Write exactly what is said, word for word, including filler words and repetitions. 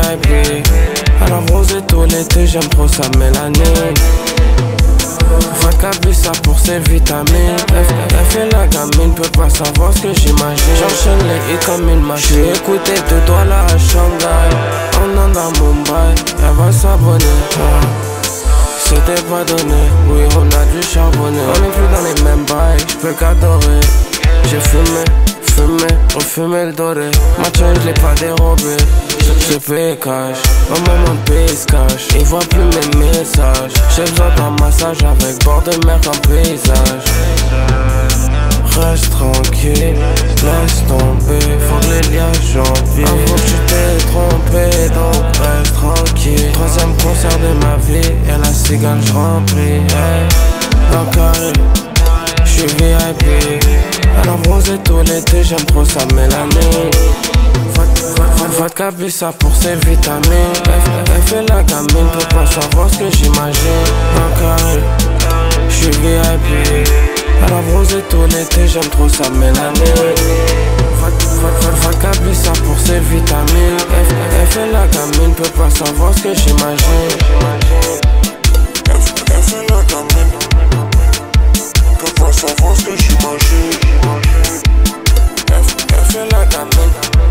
I P. Elle a bronzé tout l'été, j'aime trop sa mélanine. Vodka ça pour ses vitamines. Elle, elle fait la gamine, peut pas savoir ce que j'imagine. J'enchaîne les hits comme une machine. J'suis écouté de Douala à Shanghai. On en à Mumbai, elle va s'abonner. Ah. C'était pas donné, oui on a dû charbonner. On est plus dans les mêmes bails, j'peux qu'adorer. J'ai fumé, fumé, on fumait le doré. Ma chaîne j'l'ai pas dérobé. J'ai payé cash, au moment de payer se cache. Il voit plus mes messages. J'ai besoin d'un massage avec bord de mer comme paysage. Reste tranquille, laisse tomber. Faut que les liages j'envie. Avoue que tu t'es trompé, donc reste tranquille. Troisième concert de ma vie, et la cigale j'remplis. Hey, dans le carré, j'suis V I P. Elle a bronzé tout l'été, j'aime trop sa mélanine. Vodka ça pour ses vitamines. Elle, elle fait la gamine, peut pas savoir ce que j'imagine. Dans le carré, j'suis V I P. Elle a bronzé tout l'été, j'aime trop sa mélanine. Vodka ça pour ses vitamines. Elle, elle fait la gamine, peut pas savoir ce que j'imagine. Elle, elle fait la gamine, peut pas savoir ce que j'imagine. Elle, elle fait la gamine.